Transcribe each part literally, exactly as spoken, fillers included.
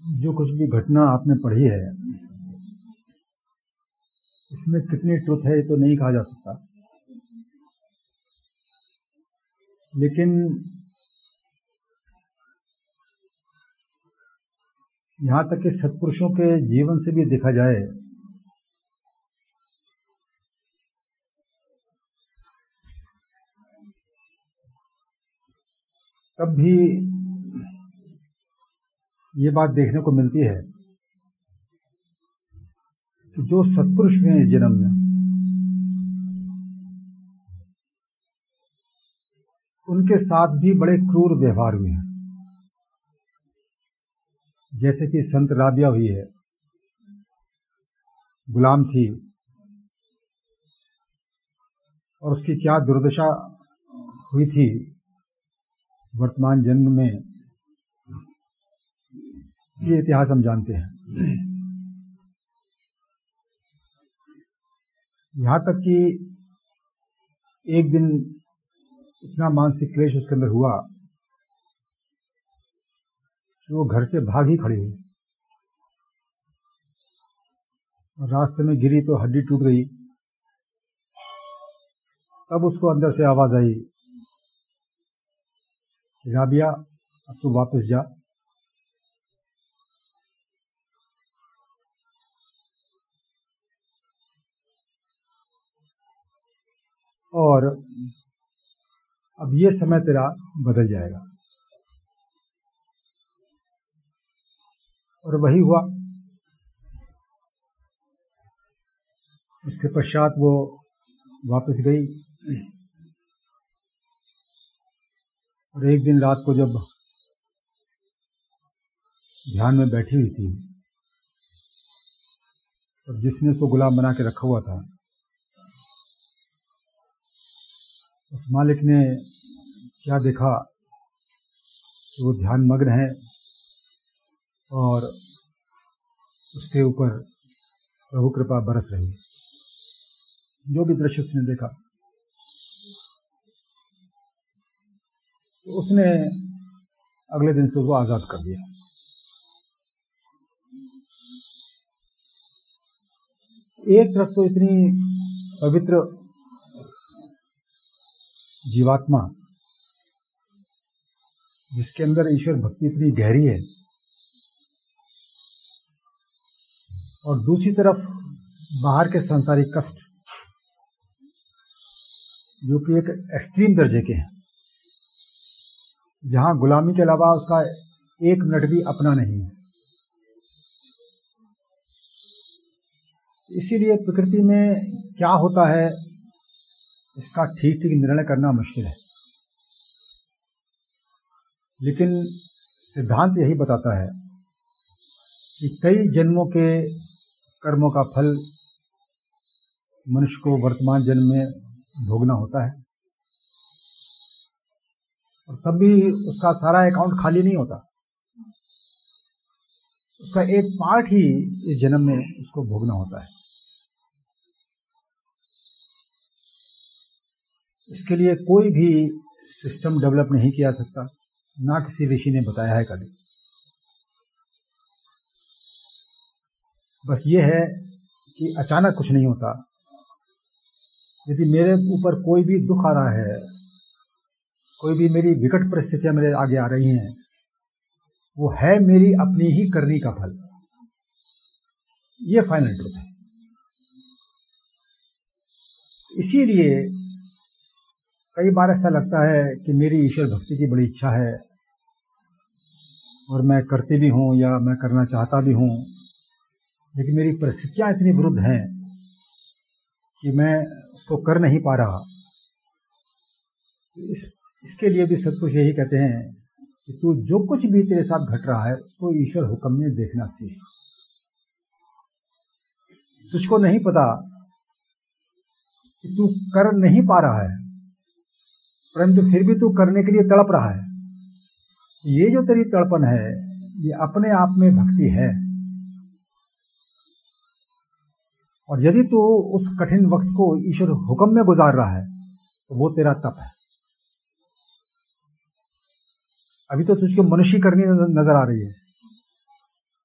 जो कुछ भी घटना आपने पढ़ी है, इसमें कितनी ट्रुथ है ये तो नहीं कहा जा सकता, लेकिन यहाँ तक कि सत्पुरुषों के जीवन से भी देखा जाए तब भी ये बात देखने को मिलती है कि जो सत्पुरुष हुए हैं इस जन्म में, उनके साथ भी बड़े क्रूर व्यवहार हुए हैं। जैसे कि संत राबिया हुई है, गुलाम थी और उसकी क्या दुर्दशा हुई थी वर्तमान जन्म में, ये इतिहास हम जानते हैं। यहाँ तक कि एक दिन इतना मानसिक क्लेश उसके अंदर हुआ कि वो घर से भाग ही खड़ी हुई और रास्ते में गिरी तो हड्डी टूट गई। तब उसको अंदर से आवाज आई, राबिया अब तू वापस जा। और अब ये समय तेरा बदल जाएगा। और वही हुआ। इसके पश्चात वो वापस गई और एक दिन रात को जब ध्यान में बैठी हुई थी और जिसने उसको गुलाम बना के रखा हुआ था, उस मालिक ने क्या देखा कि वो ध्यान मग्न है और उसके ऊपर प्रभु कृपा बरस रही है। जो भी दृश्य उसने देखा तो उसने अगले दिन से उसको आजाद कर दिया। एक तरफ तो इतनी पवित्र जीवात्मा जिसके अंदर ईश्वर भक्ति इतनी गहरी है, और दूसरी तरफ बाहर के सांसारिक कष्ट जो कि एक एक्सट्रीम दर्जे के हैं, जहां गुलामी के अलावा उसका एक मिनट भी अपना नहीं है। इसीलिए प्रकृति में क्या होता है इसका ठीक ठीक निर्णय करना मुश्किल है, लेकिन सिद्धांत यही बताता है कि कई जन्मों के कर्मों का फल मनुष्य को वर्तमान जन्म में भोगना होता है, और तब भी उसका सारा अकाउंट खाली नहीं होता। उसका एक पार्ट ही इस जन्म में उसको भोगना होता है। इसके लिए कोई भी सिस्टम डेवलप नहीं किया सकता, ना किसी ऋषि ने बताया है कभी। बस ये है कि अचानक कुछ नहीं होता। यदि मेरे ऊपर कोई भी दुख आ रहा है, कोई भी मेरी विकट परिस्थितियां मेरे आगे आ रही हैं, वो है मेरी अपनी ही करनी का फल। ये फाइनल ट्रुथ है। इसीलिए कई बार ऐसा लगता है कि मेरी ईश्वर भक्ति की बड़ी इच्छा है और मैं करती भी हूं या मैं करना चाहता भी हूं, लेकिन मेरी परिस्थितियां इतनी विरुद्ध हैं कि मैं उसको कर नहीं पा रहा। इस, इसके लिए भी सत्पुरुष यही कहते हैं कि तू जो कुछ भी तेरे साथ घट रहा है उसको ईश्वर हुक्म में देखना सीख। तुझको नहीं पता कि तू कर नहीं पा रहा है, परंतु फिर भी तू करने के लिए तड़प रहा है। ये जो तेरी तड़पन है ये अपने आप में भक्ति है। और यदि तू उस कठिन वक्त को ईश्वर हुक्म में गुजार रहा है तो वो तेरा तप है। अभी तो तुझको मनुष्य करनी नजर आ रही है,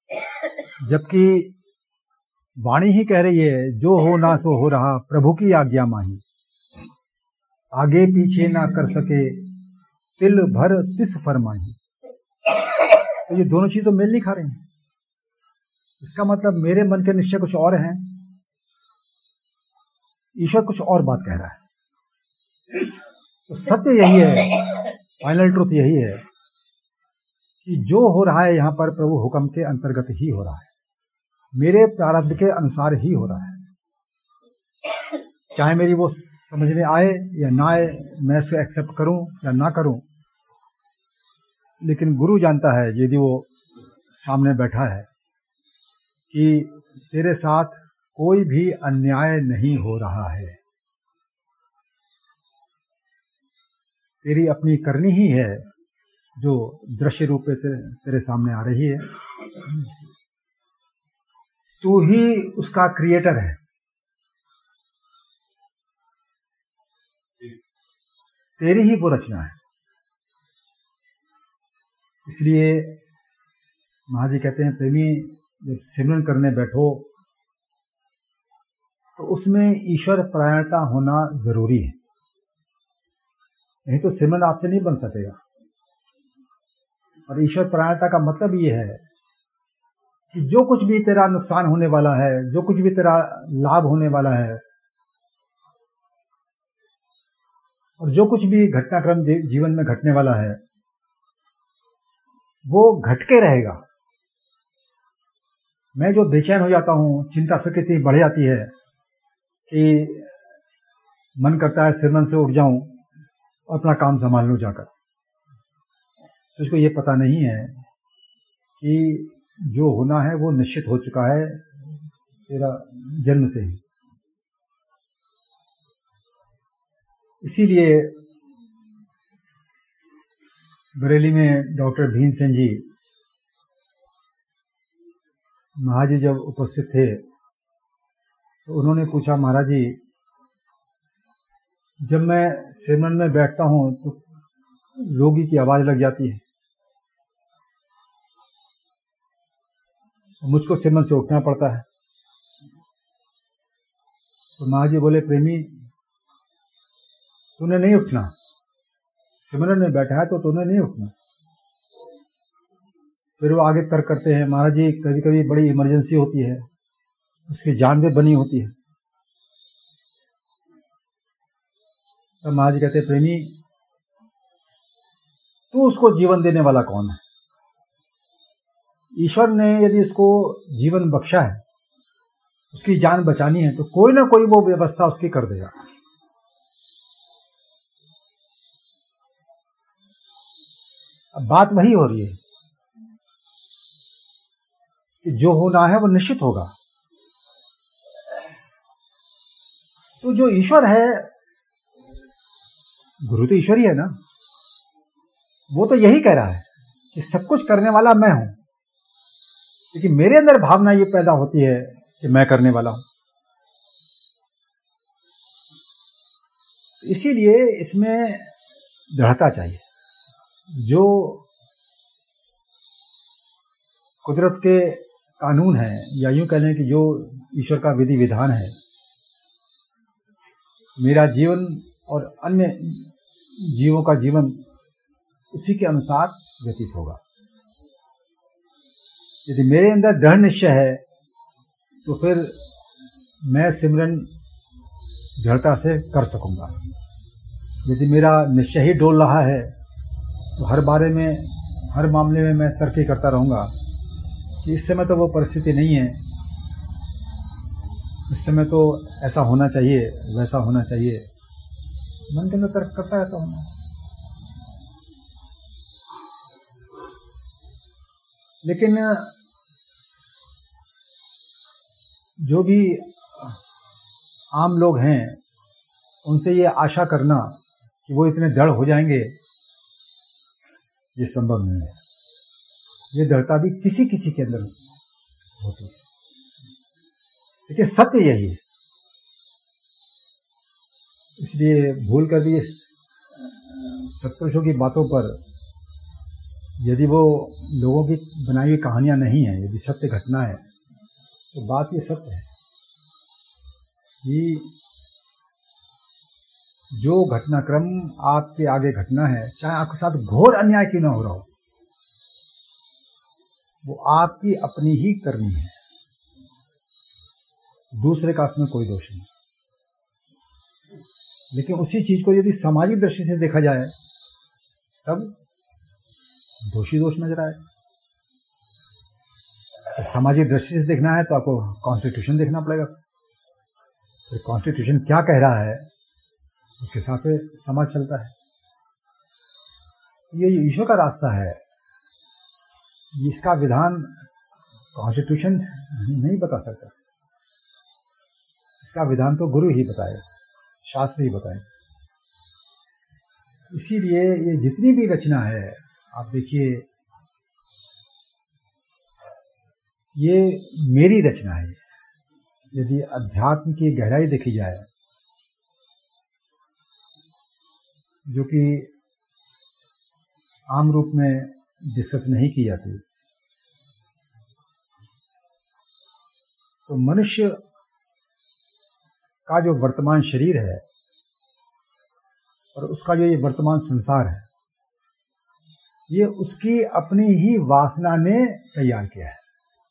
जबकि वाणी ही कह रही है जो हो ना सो हो रहा प्रभु की आज्ञा माही, आगे पीछे ना कर सके तिल भर तिस फरमाही। तो ये दोनों चीज तो मेल नहीं खा रहे हैं। इसका मतलब मेरे मन के निश्चय कुछ और हैं, ईश्वर कुछ और बात कह रहा है। तो सत्य यही है, फाइनल ट्रूथ यही है कि जो हो रहा है यहाँ पर प्रभु हुक्म के अंतर्गत ही हो रहा है, मेरे प्रारब्ध के अनुसार ही हो रहा है। चाहे मेरी वो समझ में आए या ना आए, मैं इसे एक्सेप्ट करूं या ना करूं, लेकिन गुरु जानता है यदि वो सामने बैठा है कि तेरे साथ कोई भी अन्याय नहीं हो रहा है, तेरी अपनी करनी ही है जो दृश्य रूप से तेरे सामने आ रही है। तू ही उसका क्रिएटर है, तेरी ही वो रचना है। इसलिए महाजी कहते हैं प्रेमी जब सिमरन करने बैठो तो उसमें ईश्वर परायणता होना जरूरी है, नहीं तो सिमरन आपसे नहीं बन सकेगा। और ईश्वर परायणता का मतलब ये है कि जो कुछ भी तेरा नुकसान होने वाला है, जो कुछ भी तेरा लाभ होने वाला है, और जो कुछ भी घटनाक्रम जीवन में घटने वाला है वो घट के रहेगा। मैं जो बेचैन हो जाता हूँ, चिंता फिक्र इतनी बढ़ जाती है कि मन करता है सिरमन से उठ जाऊं और अपना काम संभाल लूं जाकर। तो इसको ये पता नहीं है कि जो होना है वो निश्चित हो चुका है तेरा जन्म से ही। इसीलिए बरेली में डॉक्टर भीमसेन जी महाराज जी जब उपस्थित थे तो उन्होंने पूछा, महाराज जी जब मैं सिमरन में बैठता हूं तो रोगी की आवाज लग जाती है, मुझको सिमरन से उठना पड़ता है। तो महाराज जी बोले, प्रेमी तूने नहीं उठना, सिमरन में बैठा है तो तूने नहीं उठना। फिर वो आगे तर्क करते हैं, महाराज जी कभी कभी बड़ी इमरजेंसी होती है, उसकी जान भी बनी होती है। तब महाराज जी कहते हैं, प्रेमी तू उसको जीवन देने वाला कौन है? ईश्वर ने यदि उसको जीवन बख्शा है, उसकी जान बचानी है, तो कोई ना कोई वो व्यवस्था उसकी कर देगा। अब बात वही हो रही है कि जो होना है वो निश्चित होगा। तो जो ईश्वर है, गुरु तो ईश्वर ही है ना, वो तो यही कह रहा है कि सब कुछ करने वाला मैं हूं, लेकिन मेरे अंदर भावना ये पैदा होती है कि मैं करने वाला हूं। इसीलिए इसमें दृढ़ता चाहिए। जो कुदरत के कानून है, या यूं कह लें कि जो ईश्वर का विधि विधान है, मेरा जीवन और अन्य जीवों का जीवन उसी के अनुसार व्यतीत होगा। यदि मेरे अंदर दृढ़ निश्चय है तो फिर मैं सिमरन दृढ़ता से कर सकूंगा। यदि मेरा निश्चय ही डोल रहा है तो हर बारे में, हर मामले में मैं तर्क करता रहूंगा कि इस समय तो वो परिस्थिति नहीं है, इस समय तो ऐसा होना चाहिए, वैसा होना चाहिए, मन के अंदर तर्क करता रहता हूं। लेकिन जो भी आम लोग हैं उनसे ये आशा करना कि वो इतने दृढ़ हो जाएंगे, ये संभव नहीं है। ये दृढ़ता भी किसी किसी के अंदर होती है, लेकिन सत्य यही है। इसलिए भूल कर भी सत्पुरुषों की बातों पर यदि वो लोगों की बनाई हुई कहानियां नहीं है, यदि सत्य घटना है, तो बात ये सत्य है कि जो घटनाक्रम आपके आगे घटना है, चाहे आपके साथ घोर अन्याय क्यों ना हो रहा हो, वो आपकी अपनी ही करनी है, दूसरे का उसमें कोई दोष नहीं। लेकिन उसी चीज को यदि सामाजिक दृष्टि से देखा जाए तब दोषी दोष नजर आए। तो सामाजिक दृष्टि से देखना है तो आपको कॉन्स्टिट्यूशन देखना पड़ेगा। तो कॉन्स्टिट्यूशन क्या कह रहा है उसके हिसाब से समाज चलता है। ये ईश्वर का रास्ता है, इसका विधान कॉन्स्टिट्यूशन नहीं बता सकता, इसका विधान तो गुरु ही बताएगा, शास्त्र ही बताएगा। इसीलिए ये जितनी भी रचना है, आप देखिए, ये मेरी रचना है। यदि अध्यात्म की गहराई देखी जाए, जो कि आम रूप में डिस्कस नहीं की जाती, तो मनुष्य का जो वर्तमान शरीर है और उसका जो ये वर्तमान संसार है, ये उसकी अपनी ही वासना ने तैयार किया है।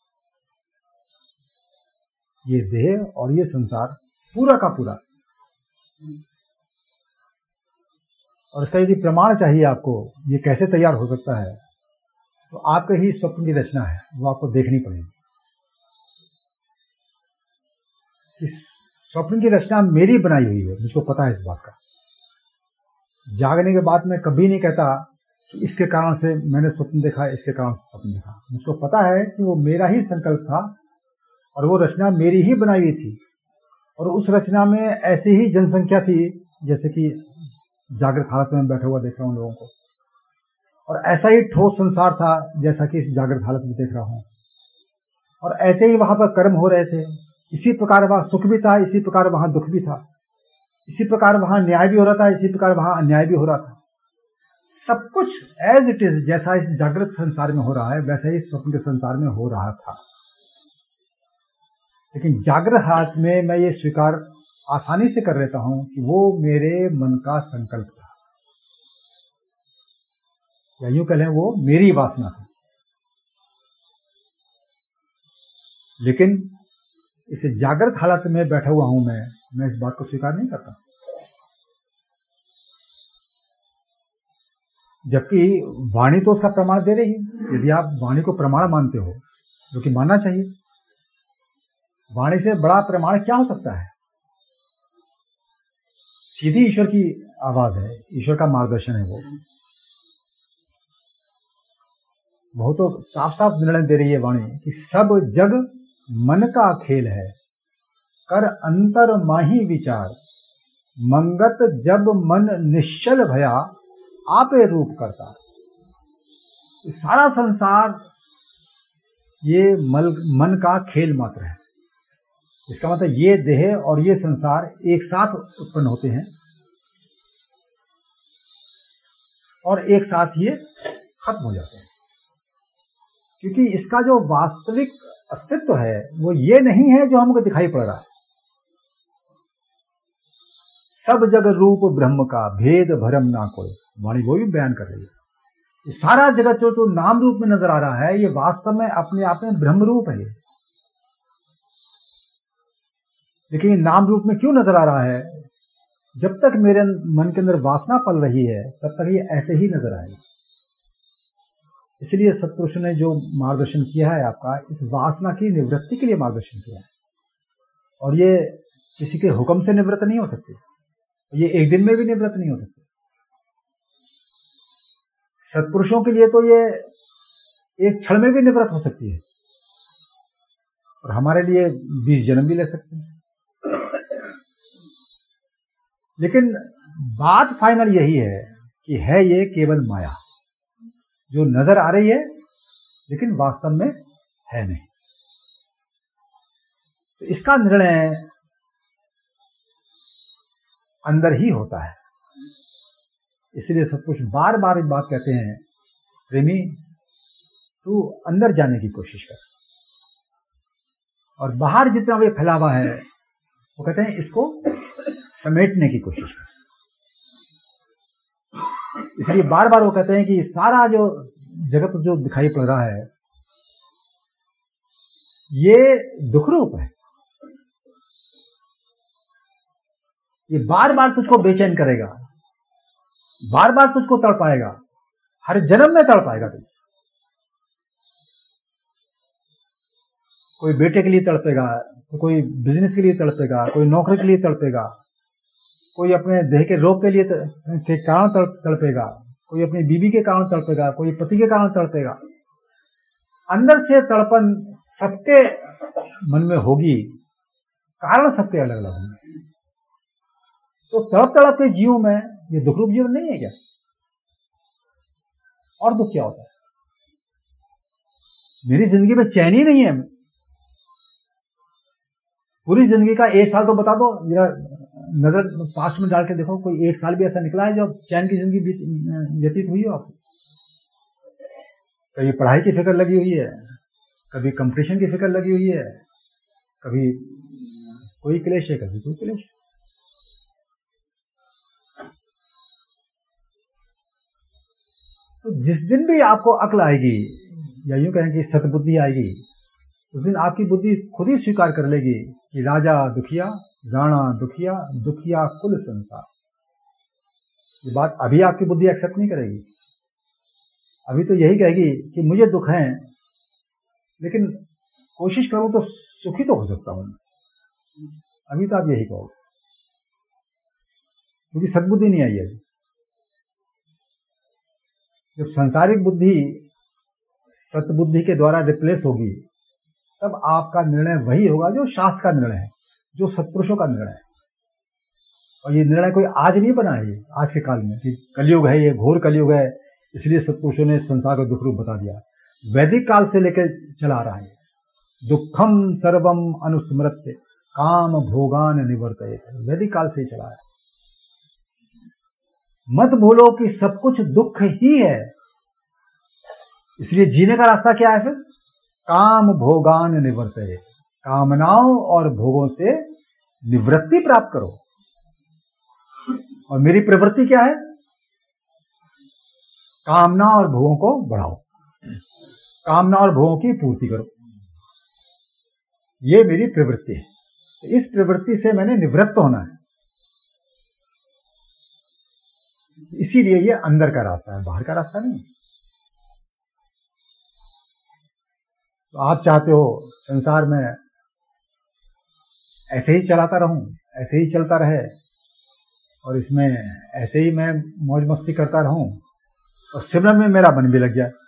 ये देह और ये संसार पूरा का पूरा। और इसका यदि प्रमाण चाहिए आपको, ये कैसे तैयार हो सकता है, तो आपके ही स्वप्न की रचना है, वो आपको देखनी पड़ेगी। इस स्वप्न की रचना मेरी बनाई हुई है, मुझको पता है इस बात का। जागने के बाद मैं कभी नहीं कहता कि इसके कारण से मैंने स्वप्न देखा, इसके कारण से स्वप्न देखा। मुझको पता है कि वो मेरा ही संकल्प था और वो रचना मेरी ही बनाई हुई थी। और उस रचना में ऐसी ही जनसंख्या थी जैसे कि जागृत हालत में बैठा हुआ देख रहा हूँ लोगों को, और ऐसा ही ठोस संसार था जैसा कि इस जागृत हालत में देख रहा हूँ। और ऐसे ही वहां पर कर्म हो रहे थे, इसी प्रकार वहां सुख भी था, इसी प्रकार वहां दुख भी था, इसी प्रकार वहां न्याय भी हो रहा था, इसी प्रकार वहां अन्याय भी हो रहा था। सब कुछ एज इट इज, जैसा इस जागृत संसार में हो रहा है वैसा ही स्वप्न के संसार में हो रहा था। लेकिन जागृत हालत में मैं ये स्वीकार आसानी से कर लेता हूं कि वो मेरे मन का संकल्प था, या यूं कह लें वो मेरी वासना थी। लेकिन इस जागृत हालत में बैठा हुआ हूं मैं मैं इस बात को स्वीकार नहीं करता। जबकि वाणी तो उसका प्रमाण दे रही है। यदि आप वाणी को प्रमाण मानते हो, जो कि मानना चाहिए, वाणी से बड़ा प्रमाण क्या हो सकता है। सीधी ईश्वर की आवाज है, ईश्वर का मार्गदर्शन है। वो वो तो साफ साफ निर्णय दे रही है वाणी कि सब जग मन का खेल है, कर अंतर माही विचार, मंगत जब मन निश्चल भया, आपे रूप करता। सारा संसार ये मल, मन का खेल मात्र है। इसका मतलब ये देह और ये संसार एक साथ उत्पन्न होते हैं और एक साथ ये खत्म हो जाते हैं, क्योंकि इसका जो वास्तविक अस्तित्व है वो ये नहीं है जो हमको दिखाई पड़ रहा है। सब जग रूप ब्रह्म का, भेद भरम ना कोई, वाणी वो भी बयान कर रही है। ये सारा जगत जो तो नाम रूप में नजर आ रहा है, ये वास्तव में अपने आप में ब्रह्म रूप है। लेकिन नाम रूप में क्यों नजर आ रहा है? जब तक मेरे मन के अंदर वासना पल रही है तब तक ये ऐसे ही नजर आएगा। इसलिए सत्पुरुष ने जो मार्गदर्शन किया है आपका, इस वासना की निवृत्ति के लिए मार्गदर्शन किया है। और ये किसी के हुक्म से निवृत्त नहीं हो सकती, ये एक दिन में भी निवृत्त नहीं हो सकती। सत्पुरुषों के लिए तो ये एक क्षण में भी निवृत्त हो सकती है, और हमारे लिए बीस जन्म भी ले सकते हैं। लेकिन बात फाइनल यही है कि है ये केवल माया जो नजर आ रही है लेकिन वास्तव में है नहीं। तो इसका निर्णय अंदर ही होता है। इसलिए सत्पुरुष बार बार एक बात कहते हैं प्रेमी तू अंदर जाने की कोशिश कर, और बाहर जितना भी फैला हुआ है वो कहते हैं इसको समेटने की कोशिश कर। इसलिए बार बार वो कहते हैं कि सारा जो जगत जो दिखाई पड़ रहा है ये दुख रूप है, ये बार बार तुझको बेचैन करेगा, बार बार तुझको तड़पाएगा, हर जन्म में तड़पाएगा तुझ। कोई बेटे के लिए तड़पेगा, तो कोई बिजनेस के लिए तड़पेगा, कोई नौकरी के लिए तड़पेगा, कोई अपने देह के रोग के लिए के कारण तड़पेगा, कोई अपनी बीवी के कारण तड़पेगा, कोई पति के कारण तड़पेगा। अंदर से तड़पन सबके मन में होगी, कारण सबके अलग अलग होंगे। तो तड़प तड़प के जीव में ये दुख रूप जीवन नहीं है क्या? और दुख क्या होता है? मेरी जिंदगी में चैन ही नहीं है। पूरी जिंदगी का एक साल तो बता दो, जरा नजर पास में डाल के देखो, कोई एक साल भी ऐसा निकला है जो चैन की जिंदगी व्यतीत हुई हो आपको? कभी पढ़ाई की फिक्र लगी हुई है, कभी कंपटीशन की फिक्र लगी हुई है, कभी कोई क्लेश है, कभी कोई क्लेश। तो जिस दिन भी आपको अक्ल आएगी, या यूं कहें कि सतबुद्धि आएगी, उस दिन आपकी बुद्धि खुद ही स्वीकार कर लेगी कि राजा दुखिया, राणा दुखिया, दुखिया कुल संसार। ये बात अभी आपकी बुद्धि एक्सेप्ट नहीं करेगी। अभी तो यही कहेगी कि मुझे दुख है, लेकिन कोशिश करूं तो सुखी तो हो सकता हूं। अभी तो आप यही कहोगे, क्योंकि सद्बुद्धि नहीं आई है। जब सांसारिक बुद्धि सतबुद्धि के द्वारा रिप्लेस होगी, तब आपका निर्णय वही होगा जो शास्त्र का निर्णय है, जो सत्पुरुषों का निर्णय है। और ये निर्णय कोई आज नहीं बना है, आज के काल में कि कलयुग है, ये घोर कलयुग है, इसलिए सत्पुरुषों ने संसार का दुख रूप बता दिया। वैदिक काल से लेकर चला रहा है। दुखम सर्वम अनुस्मृत्य काम भोगान निवर्तयेत, वैदिक काल से चला है। मत भूलो कि सब कुछ दुख ही है, इसलिए जीने का रास्ता क्या है? फिर काम भोगान निवर्तयेत, कामनाओं और भोगों से निवृत्ति प्राप्त करो। और मेरी प्रवृत्ति क्या है? कामना और भोगों को बढ़ाओ, कामना और भोगों की पूर्ति करो। ये मेरी प्रवृत्ति है। तो इस प्रवृत्ति से मैंने निवृत्त होना है। इसीलिए ये अंदर का रास्ता है, बाहर का रास्ता नहीं। तो आप चाहते हो संसार में ऐसे ही चलाता रहूं, ऐसे ही चलता रहे, और इसमें ऐसे ही मैं मौज मस्ती करता रहूं, और सिमरन में मेरा मन भी लग जाए।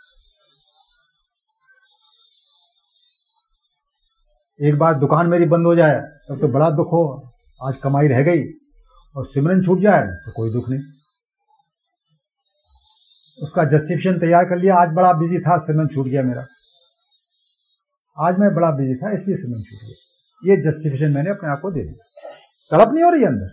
एक बार दुकान मेरी बंद हो जाए तब तो बड़ा दुख हो, आज कमाई रह गई, और सिमरन छूट जाए तो कोई दुख नहीं। उसका जस्टिफिकेशन तैयार कर लिया, आज बड़ा बिजी था, सिमरन छूट गया मेरा, आज मैं बड़ा बिजी था इसलिए सिमरन छूट गया। ये जस्टिफिकेशन मैंने अपने आप को दे दिया। तड़प नहीं हो रही अंदर।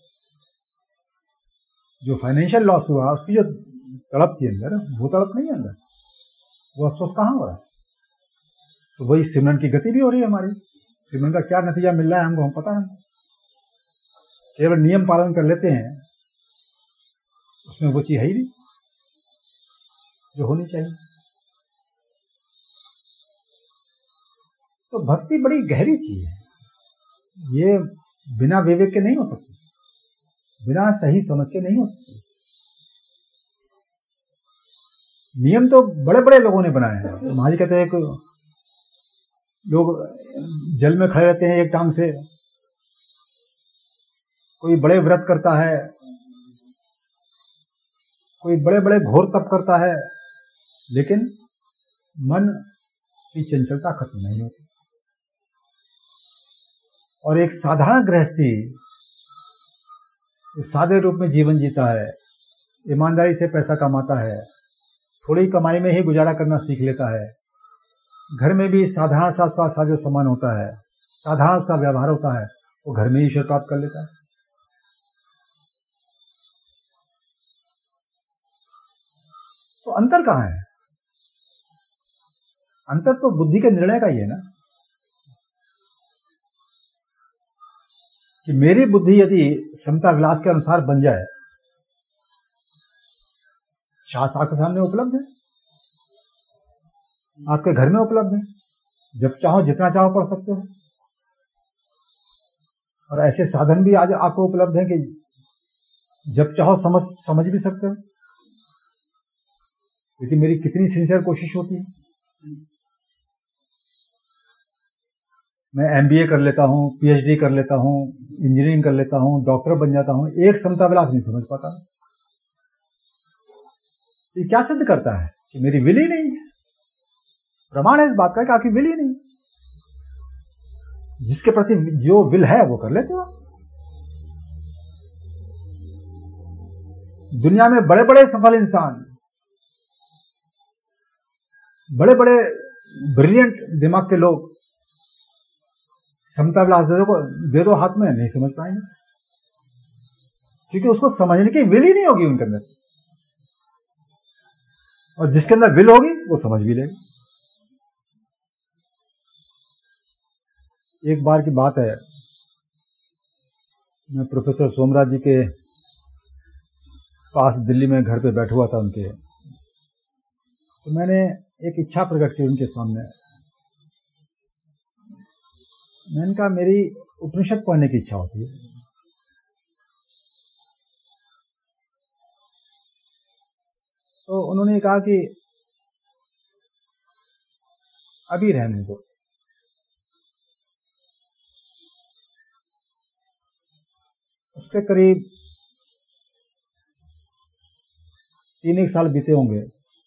जो फाइनेंशियल लॉस हुआ उसकी जो तड़प थी अंदर, वो तड़प नहीं है अंदर, वो अफसोस कहां हो रहा है? तो वही सिमरन की गति भी हो रही है हमारी। सिमरन का क्या नतीजा मिल रहा है हमको हम पता है। केवल नियम पालन कर लेते हैं, उसमें वो चीज है ही नहीं जो होनी चाहिए। तो भक्ति बड़ी गहरी चीज है, ये बिना विवेक के नहीं हो सकती, बिना सही समझ के नहीं हो सकती। नियम तो बड़े बड़े लोगों ने बनाए हैं। तो महाराज कहते हैं कि लोग जल में खड़े रहते हैं एक टांग से, कोई बड़े व्रत करता है, कोई बड़े बड़े घोर तप करता है, लेकिन मन की चंचलता खत्म नहीं होती। और एक साधारण गृहस्थी सादे रूप में जीवन जीता है, ईमानदारी से पैसा कमाता है, थोड़ी कमाई में ही गुजारा करना सीख लेता है, घर में भी साधारण सा उसका साजो सामान होता है, साधारण सा व्यवहार होता है, वो घर में ही ईश्वर प्राप्त कर लेता है। तो अंतर कहाँ है? अंतर तो बुद्धि के निर्णय का ही है ना, कि मेरी बुद्धि यदि समता विलास के अनुसार बन जाए, शास्त्र आपके सामने उपलब्ध है, आपके घर में उपलब्ध है, जब चाहो जितना चाहो पढ़ सकते हो, और ऐसे साधन भी आज आपको उपलब्ध है कि जब चाहो समझ समझ भी सकते हो। लेकिन मेरी कितनी सिंसियर कोशिश होती है, मैं एमबीए कर लेता हूँ, पीएचडी कर लेता हूँ, इंजीनियरिंग कर लेता हूँ, डॉक्टर बन जाता हूँ, एक समता विलास नहीं समझ पाता। ये क्या सिद्ध करता है कि मेरी विल ही नहीं है। प्रमाण है इस बात का कि आपकी विल ही नहीं, जिसके प्रति जो विल है वो कर लेते हो। दुनिया में बड़े बड़े सफल इंसान, बड़े बड़े ब्रिलियंट दिमाग के लोग समता विलास दे दो दे दो हाथ में, नहीं समझ पाएंगे, क्योंकि उसको समझने की विल ही नहीं होगी उनके अंदर, और जिसके अंदर विल होगी वो समझ भी लेगा। एक बार की बात है, मैं प्रोफेसर सोमराज जी के पास दिल्ली में घर पे बैठा हुआ था उनके, तो मैंने एक इच्छा प्रकट की उनके सामने। मैंने कहा मेरी उपनिषद पढ़ने की इच्छा होती है। तो उन्होंने कहा कि अभी रहने दो। उसके करीब तीन एक साल बीते होंगे।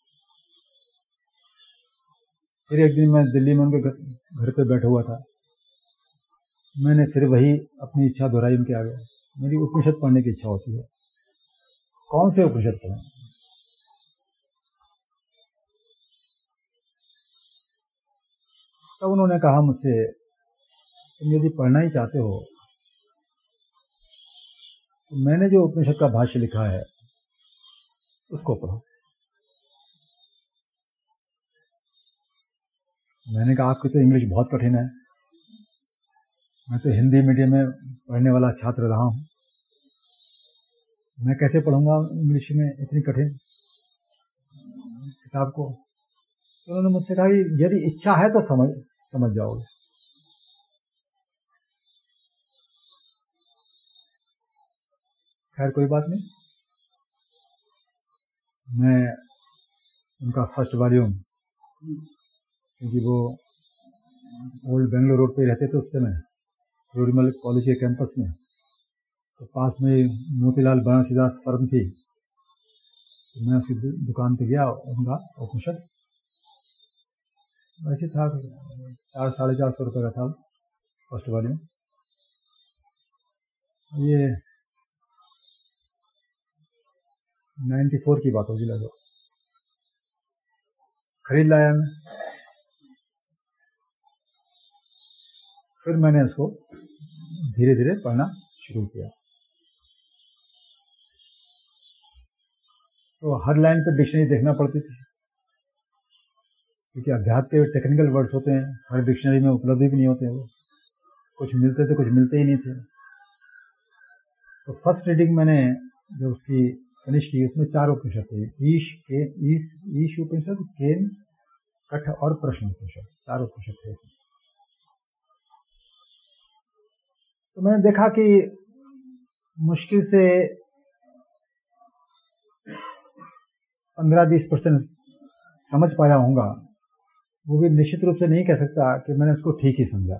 फिर एक दिन मैं दिल्ली में उनके घर पे बैठा हुआ था, मैंने फिर वही अपनी इच्छा दोहराई उनके आगे। मेरी उपनिषद पढ़ने की इच्छा होती है, कौन से उपनिषद पढ़ें? तब उन्होंने कहा मुझसे, तुम यदि पढ़ना ही चाहते हो तो मैंने जो उपनिषद का भाष्य लिखा है उसको पढ़ो। मैंने कहा आपकी तो इंग्लिश बहुत कठिन है, मैं तो हिंदी मीडियम में पढ़ने वाला छात्र रहा हूँ, मैं कैसे पढ़ूंगा इंग्लिश में इतनी कठिन किताब को। तो उन्होंने मुझसे कहा कि यदि इच्छा है तो समझ समझ जाओगे। खैर कोई बात नहीं, मैं उनका फर्स्ट वॉल्यूम, क्योंकि वो ओल्ड बेंगलोर रोड पे रहते थे उस समय, रोडमल कॉलेज के कैंपस में, तो पास में मोतीलाल बनारसीदास फर्म थी, तो मैं उसकी दुकान पे गया, उनका उपनिषद वैसे था, चार साढ़े चार सौ रुपये का था फर्स्ट वॉल्यूम। ये नाइन्टी फोर की बात होगी लगभग। खरीद लाया मैं, फिर मैंने उसको धीरे धीरे पढ़ना शुरू किया। तो हर लाइन पे डिक्शनरी देखना पड़ती थी, क्योंकि अध्यात्म के टेक्निकल वर्ड्स होते हैं, हर डिक्शनरी में उपलब्ध भी नहीं होते हैं, वो कुछ मिलते थे कुछ मिलते ही नहीं थे। तो फर्स्ट रीडिंग मैंने जब उसकी फिनिश की, उसमें चार उपनिषद थे, ईश के ईश ईश उपनिषद, केन, कठ और प्रश्न उपनिषद, चार उपनिषद थे। तो मैंने देखा कि मुश्किल से पंद्रह बीस परसेंट समझ पाया होऊंगा, वो भी निश्चित रूप से नहीं कह सकता कि मैंने उसको ठीक ही समझा।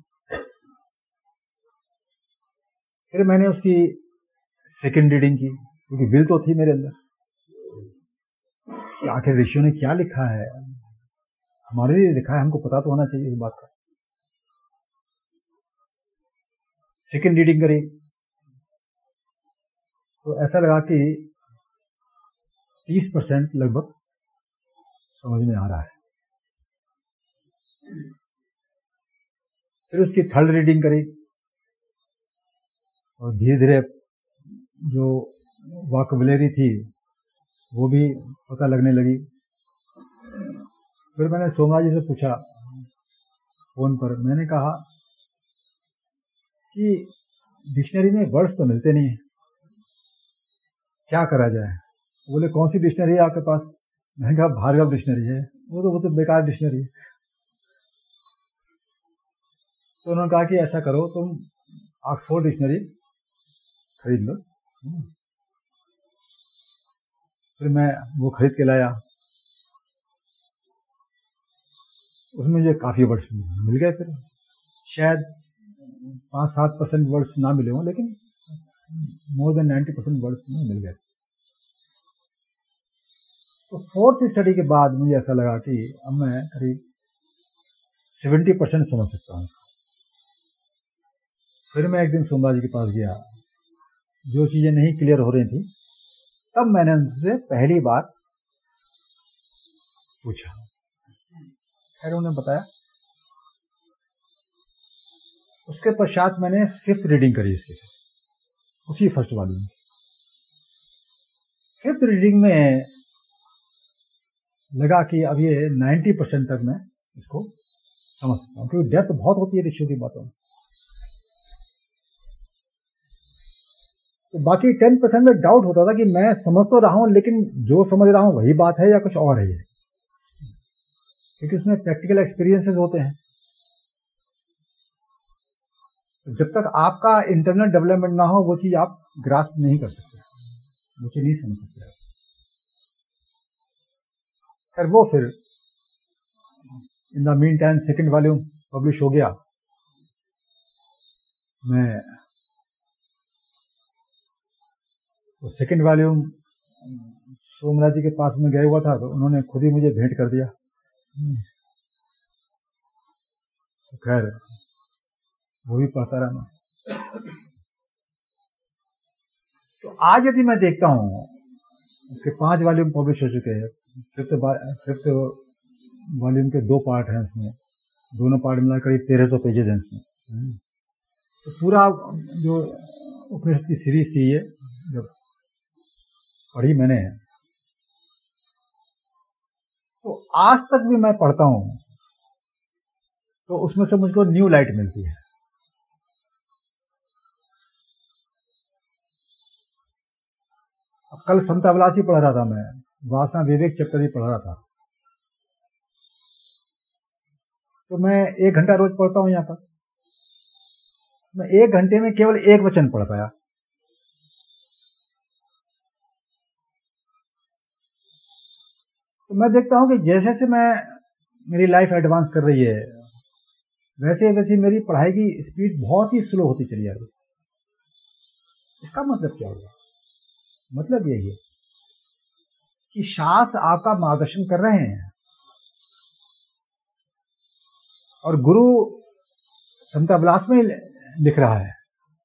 फिर मैंने उसकी सेकंड रीडिंग की, क्योंकि विल तो थी मेरे अंदर कि आखिर ऋषियों ने क्या लिखा है, हमारे लिए लिखा है, हमको पता तो होना चाहिए इस बात का। सेकंड रीडिंग करी तो ऐसा लगा कि तीस परसेंट लगभग समझ में आ रहा है। फिर उसकी थर्ड रीडिंग करी और धीरे धीरे जो वोकैबुलरी थी वो भी पता लगने लगी। फिर मैंने सोमनाथ जी से पूछा फोन पर, मैंने कहा कि डिक्शनरी में वर्ड्स तो मिलते नहीं है, क्या करा जाए? बोले कौन सी डिक्शनरी है आपके पास? मैंने कहा भार्गव डिक्शनरी है। वो तो वो तो बेकार डिक्शनरी है। तो उन्होंने कहा कि ऐसा करो, तुम ऑक्सफोर्ड डिक्शनरी खरीद लो। फिर मैं वो खरीद के लाया, उसमें मुझे काफी वर्ड्स मिल गए। फिर शायद पाँच सात परसेंट वर्ड्स ना मिले हों, लेकिन more than ninety percent words में मिल गए। तो फोर्थ स्टडी के बाद मुझे ऐसा लगा कि अब मैं करीब सेवेंटी परसेंट समझ सकता हूँ। फिर मैं एक दिन सोमनाथ जी के पास गया, जो चीजें नहीं क्लियर हो रही थी, तब मैंने उनसे पहली बार पूछा। खैर उन्होंने बताया। उसके पश्चात मैंने फिफ्थ रीडिंग करी इसके, उसी फर्स्ट वाली में। फिफ्थ रीडिंग में लगा कि अब ये नब्बे परसेंट तक मैं इसको समझ सकता हूँ, क्योंकि डेप्थ बहुत होती है ऋषियों की बातों में। तो बाकी टेन परसेंट में डाउट होता था कि मैं समझ तो रहा हूं, लेकिन जो समझ रहा हूं वही बात है या कुछ और है ये, क्योंकि उसमें प्रैक्टिकल एक्सपीरियंसेस होते हैं। तो जब तक आपका इंटरनल डेवलपमेंट ना हो, वो चीज आप ग्रास्प नहीं कर सकते, वो चीज नहीं समझ सकते। खैर वो फिर in the meantime second volume publish हो गया। मैं तो सेकेंड वॉल्यूम सोमनाथ जी के पास में गया हुआ था, तो उन्होंने खुद ही मुझे भेंट कर दिया। तो खैर वो भी पढ़ता रहा मैं। तो आज यदि मैं देखता हूँ, उसके पांच वॉल्यूम पब्लिश हो चुके हैं। फिफ्थ फिफ्थ वॉल्यूम के दो पार्ट हैं उसमें, दोनों पार्ट मिला करीब तेरह सौ पेजेज हैं इसमें। तो पूरा जो उपनिषद की सीरीज थी ये जब पढ़ी मैंने, तो आज तक भी मैं पढ़ता हूं तो उसमें से मुझको न्यू लाइट मिलती है। अब कल संत अभिलाषी पढ़ रहा था मैं, वासना विवेक चैप्टर ही पढ़ रहा था। तो मैं एक घंटा रोज पढ़ता हूं यहाँ पर, मैं एक घंटे में केवल एक वचन पढ़ पाया। तो मैं देखता हूं कि जैसे जैसे मैं मेरी लाइफ एडवांस कर रही है, वैसे वैसे मेरी पढ़ाई की स्पीड बहुत ही स्लो होती चली जा रही है। इसका मतलब क्या हुआ? मतलब यही है कि शास्त्र आपका मार्गदर्शन कर रहे हैं, और गुरु संत अभिलाष में लिख रहा है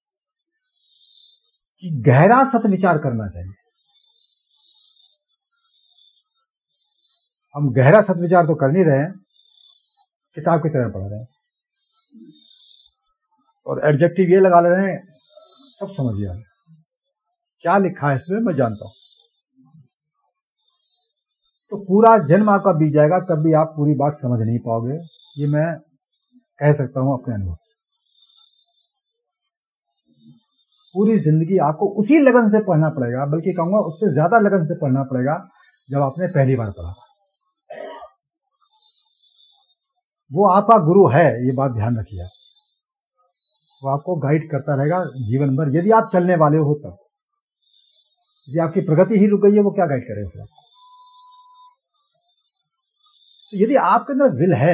कि गहरा सत विचार करना चाहिए। हम गहरा सत विचार तो कर नहीं रहे हैं, किताब की तरह पढ़ रहे हैं, और एडजेक्टिव ये लगा ले रहे हैं, सब समझ गया क्या लिखा है इसमें, मैं जानता हूं। तो पूरा जन्म आपका बीत जाएगा, तब भी आप पूरी बात समझ नहीं पाओगे, ये मैं कह सकता हूं अपने अनुभव। पूरी जिंदगी आपको उसी लगन से पढ़ना पड़ेगा, बल्कि कहूंगा उससे ज्यादा लगन से पढ़ना पड़ेगा जब आपने पहली बार पढ़ा। वो आपका गुरु है, ये बात ध्यान रखिए। वो आपको गाइड करता रहेगा जीवन भर, यदि आप चलने वाले हो तब। यदि आपकी प्रगति ही रुक गई है, वो क्या गाइड करेगा? तो यदि आपके अंदर विल है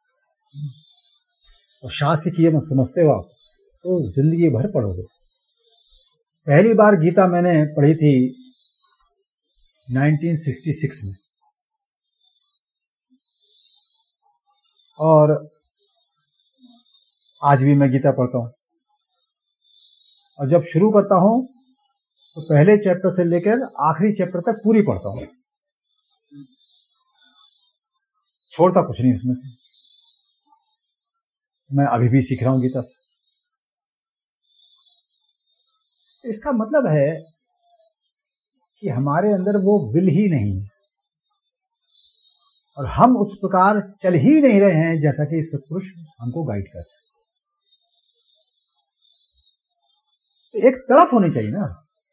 और शास्त्र की ये समझते हो आप, तो जिंदगी भर पढ़ोगे। पहली बार गीता मैंने पढ़ी थी नाइनटीन सिक्सटी सिक्स में, और आज भी मैं गीता पढ़ता हूं। और जब शुरू करता हूं तो पहले चैप्टर से लेकर आखिरी चैप्टर तक पूरी पढ़ता हूं, छोड़ता कुछ नहीं उसमें से। मैं अभी भी सीख रहा हूं गीता से। इसका मतलब है कि हमारे अंदर वो विल ही नहीं है, और हम उस प्रकार चल ही नहीं रहे हैं जैसा कि सत्पुरुष हमको गाइड करते हैं। तो एक तरफ होनी चाहिए ना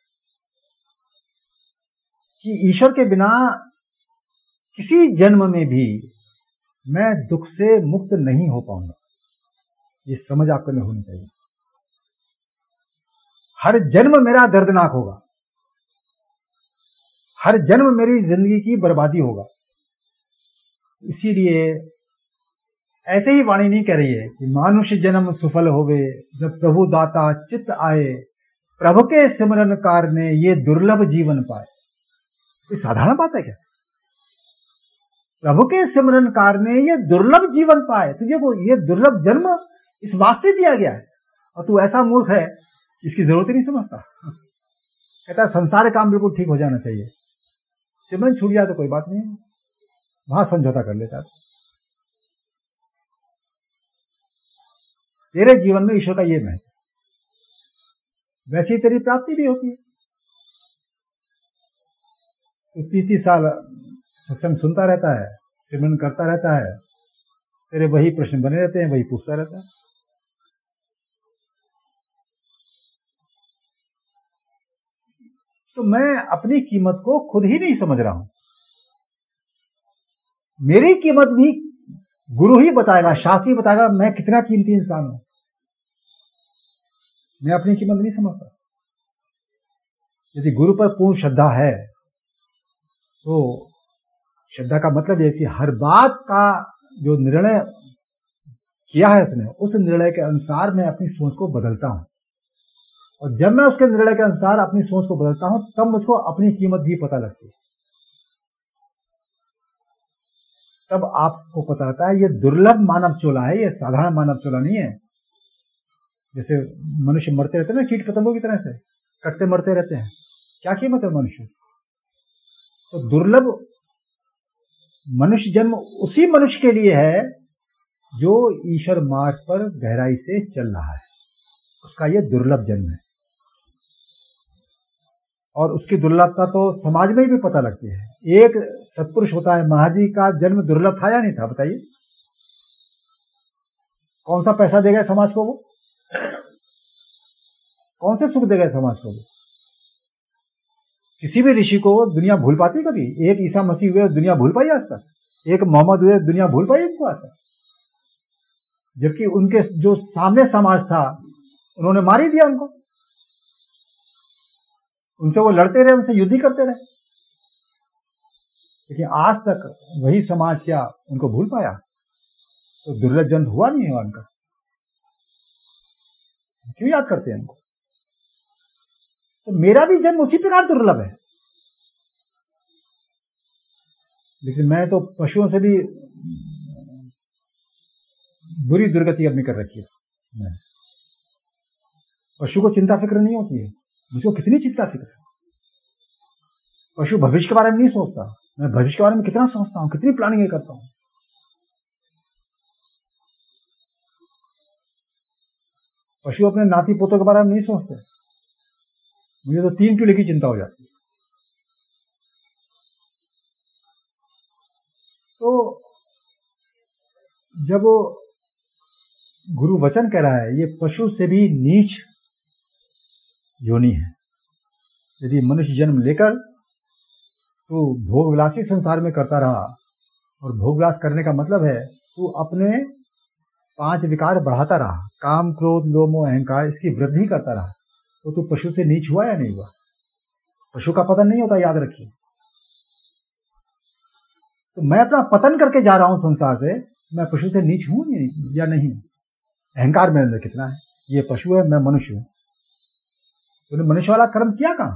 कि ईश्वर के बिना किसी जन्म में भी मैं दुख से मुक्त नहीं हो पाऊंगा। ये समझ आपको में होनी चाहिए। हर जन्म मेरा दर्दनाक होगा, हर जन्म मेरी जिंदगी की बर्बादी होगा। इसीलिए ऐसे ही वाणी नहीं कह रही है कि मानुष जन्म सुफल होवे जब प्रभु दाता चित्त आए, प्रभु के सिमरन कार ने ये दुर्लभ जीवन पाए। ये साधारण बात है क्या? प्रभु के सिमरन कार ने ये दुर्लभ जीवन पाए, तुझे को ये दुर्लभ जन्म इस वास्ते दिया गया है और तू ऐसा मूर्ख है इसकी जरूरत ही नहीं समझता। कहता है संसार काम बिल्कुल ठीक हो जाना चाहिए, सिमरन छूट जाए तो कोई बात नहीं, वहां समझौता कर लेता है। तेरे जीवन में ईश्वर का ये महत्व, वैसी तेरी प्राप्ति भी होती है। तो तीस तीस साल सत्संग सुनता रहता है, सिमरन करता रहता है, तेरे वही प्रश्न बने रहते हैं, वही पूछता रहता है। तो मैं अपनी कीमत को खुद ही नहीं समझ रहा हूं। मेरी कीमत भी गुरु ही बताएगा, शास्त्र ही बताएगा मैं कितना कीमती इंसान हूं। मैं अपनी कीमत नहीं समझता। यदि गुरु पर पूर्ण श्रद्धा है तो श्रद्धा का मतलब है कि हर बात का जो निर्णय किया है उसने, उस निर्णय के अनुसार मैं अपनी सोच को बदलता हूं। और जब मैं उसके निर्णय के अनुसार अपनी सोच को बदलता हूं तब मुझको अपनी कीमत भी पता लगती है। तब आपको पता लगता है ये दुर्लभ मानव चोला है, ये साधारण मानव चोला नहीं है। जैसे मनुष्य मरते रहते हैं ना कीट पतंगों की तरह से, कटते मरते रहते हैं, क्या कीमत है मनुष्य? तो दुर्लभ मनुष्य जन्म उसी मनुष्य के लिए है जो ईश्वर मार्ग पर गहराई से चल रहा है, उसका ये दुर्लभ जन्म है। और उसकी दुर्लभता तो समाज में भी पता लगती है। एक सत्पुरुष होता है, महाराज जी का जन्म दुर्लभ था या नहीं था बताइए? कौन सा पैसा देगा समाज को वो? कौन से सुख देगा समाज को वो? किसी भी ऋषि को दुनिया भूल पाती कभी? एक ईसा मसीह हुए दुनिया भूल पाई आज तक? एक मोहम्मद हुए दुनिया भूल पाई इनको आज तक? जबकि उनके जो सामने समाज था उन्होंने मार ही दिया उनको, उनसे वो लड़ते रहे, उनसे युद्ध ही करते रहे, लेकिन आज तक वही समाज क्या उनको भूल पाया? तो दुर्लभ जन्म हुआ नहीं हुआ उनका? क्यों याद करते हैं उनको? तो मेरा भी जन्म उसी प्रकार दुर्लभ है, लेकिन मैं तो पशुओं से भी बुरी दुर्गति अपनी कर रखी है। मैं पशु को चिंता फिक्र नहीं होती है, मुझको कितनी चिंता फिक्र है। पशु भविष्य के बारे में नहीं सोचता, मैं भविष्य के बारे में कितना सोचता हूं, कितनी प्लानिंग करता हूं। पशु अपने नाती पोतों के बारे में नहीं सोचते, मुझे तो तीन पीढ़ी की चिंता हो जाती है। तो जब वो गुरु वचन कह रहा है ये पशु से भी नीच योनि है, यदि मनुष्य जन्म लेकर तो भोग विलासी संसार में करता रहा, और भोग विलास करने का मतलब है तू अपने पांच विकार बढ़ाता रहा, काम क्रोध लोभ मोह अहंकार, इसकी वृद्धि करता रहा, तो तू पशु से नीच हुआ या नहीं हुआ? पशु का पतन नहीं होता, याद रखिए। तो मैं अपना पतन करके जा रहा हूं संसार से, मैं पशु से नीच हूं या नहीं? अहंकार मेरे अंदर कितना है? ये पशु है, मैं मनुष्य हूं। तूने मनुष्य वाला कर्म किया कहां?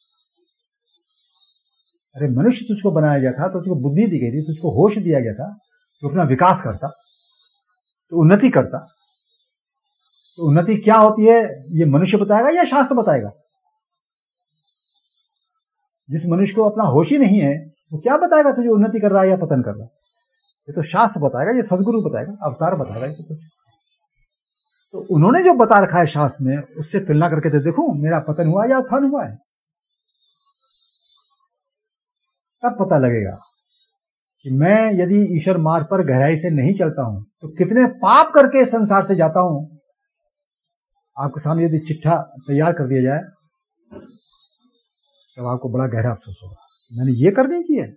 अरे मनुष्य तुझको बनाया गया था, तो तुझको बुद्धि दी गई थी, तुझको होश दिया गया था, तो अपना विकास करता, तो उन्नति करता। तो उन्नति क्या होती है ये मनुष्य बताएगा या शास्त्र बताएगा? जिस मनुष्य को अपना होश ही नहीं है वो क्या बताएगा तुझे उन्नति कर रहा है या पतन कर रहा है? ये तो शास्त्र बताएगा, ये सदगुरु बताएगा, अवतार बताएगा। ये तो तो उन्होंने जो बता रखा है शास्त्र में, उससे तुलना करके तो देखो मेरा पतन हुआ या उत्थान हुआ है, तब पता लगेगा। कि मैं यदि ईश्वर मार्ग पर गहराई से नहीं चलता हूं तो कितने पाप करके संसार से जाता हूं। आपके सामने यदि चिट्ठा तैयार कर दिया जाए तो आपको बड़ा गहरा अफसोस होगा, मैंने ये कर नहीं किया।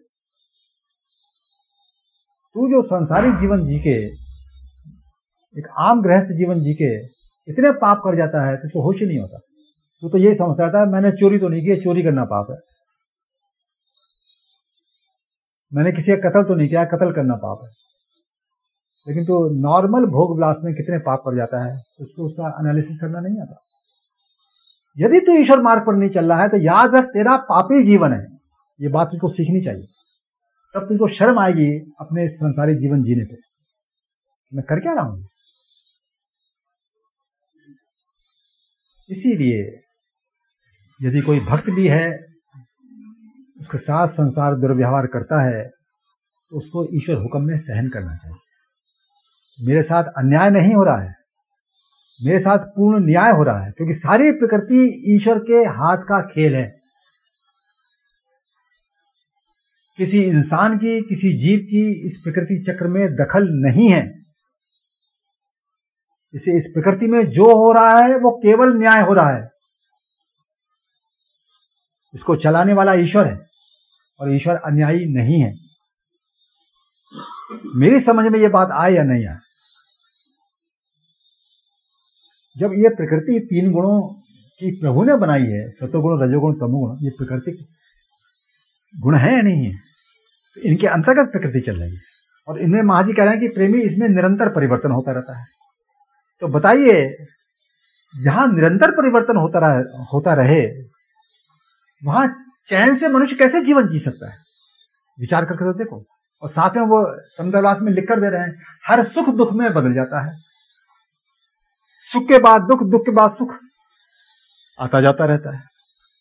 तू जो संसारिक जीवन जी के, एक आम गृहस्थ जीवन जी के इतने पाप कर जाता है, तुझको होश ही नहीं होता। तू तो ये समझता था मैंने चोरी तो नहीं की, चोरी करना पाप है। मैंने किसी का कत्ल तो नहीं किया, कत्ल करना पाप है। लेकिन तो नॉर्मल भोग विलास में कितने पाप कर जाता है, उसको उसका एनालिसिस करना नहीं आता। यदि तू ईश्वर मार्ग पर नहीं चल रहा है तो याद रख तेरा पापी जीवन है। ये बात तुझको सीखनी चाहिए, तब तुझको शर्म आएगी अपने संसारिक जीवन जीने पे। मैं कर क्या रहा हूं? इसीलिए यदि कोई भक्त भी है उसके साथ संसार दुर्व्यवहार करता है तो उसको ईश्वर हुक्म में सहन करना चाहिए। मेरे साथ अन्याय नहीं हो रहा है, मेरे साथ पूर्ण न्याय हो रहा है, क्योंकि सारी प्रकृति ईश्वर के हाथ का खेल है। किसी इंसान की, किसी जीव की इस प्रकृति चक्र में दखल नहीं है। इसे इस प्रकृति में जो हो रहा है वो केवल न्याय हो रहा है। इसको चलाने वाला ईश्वर है और ईश्वर अन्यायी नहीं है। मेरी समझ में ये बात आए या नहीं आए? जब ये प्रकृति तीन गुणों की प्रभु ने बनाई है, सतोगुण, रजोगुण, तमोगुण, ये प्रकृति गुण है या नहीं है? तो इनके अंतर्गत प्रकृति चल रही है और इनमें महाजी कह रहे हैं कि प्रेमी इसमें निरंतर परिवर्तन होता रहता है। तो बताइए, जहां निरंतर परिवर्तन होता रहे, होता रहे वहां चैन से मनुष्य कैसे जीवन जी सकता है? विचार करके तो देखो। और साथ में वो समदावास में लिख कर दे रहे हैं, हर सुख दुख में बदल जाता है। सुख के बाद दुख, दुख के बाद सुख आता जाता रहता है।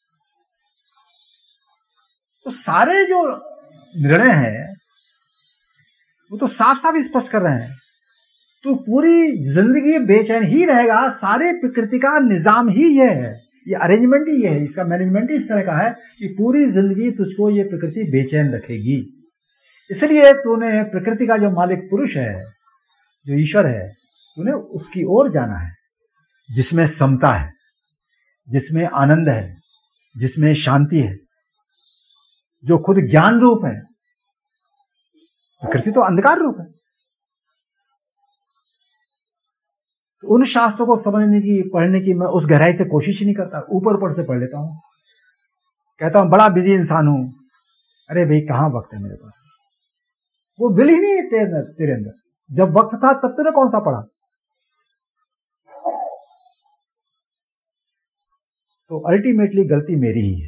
तो सारे जो निर्णय हैं वो तो साफ साफ स्पष्ट कर रहे हैं, तो पूरी जिंदगी बेचैन ही रहेगा। सारे प्रकृति का निजाम ही ये है, ये अरेंजमेंट ही ये है, इसका मैनेजमेंट ही इस तरह का है कि पूरी जिंदगी तुझको ये प्रकृति बेचैन रखेगी। इसलिए तूने प्रकृति का जो मालिक पुरुष है, जो ईश्वर है, तूने उसकी ओर जाना है, जिसमें समता है, जिसमें आनंद है, जिसमें शांति है, जो खुद ज्ञान रूप है। प्रकृति तो अंधकार रूप है। तो उन शास्त्रों को समझने की, पढ़ने की मैं उस गहराई से कोशिश ही नहीं करता, ऊपर ऊपर से पढ़ लेता हूं। कहता हूं बड़ा बिजी इंसान हूं। अरे भाई, कहां वक्त है मेरे पास? वो बिल ही नहीं है तेरे, तेरे अंदर। जब वक्त था तब तूने कौन सा पढ़ा? तो अल्टीमेटली गलती मेरी ही है।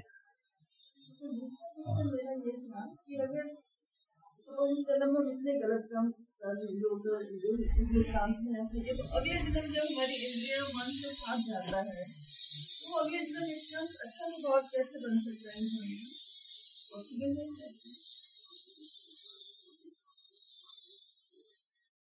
इतने गलत काम लोग शांत में रहते हैं, तो अगले जन्म जब हमारी इंद्रिया मन से साथ जाता है तो अगले जन्म इतना अच्छा स्वभाव कैसे बन सकता है? पॉसिबल नहीं है।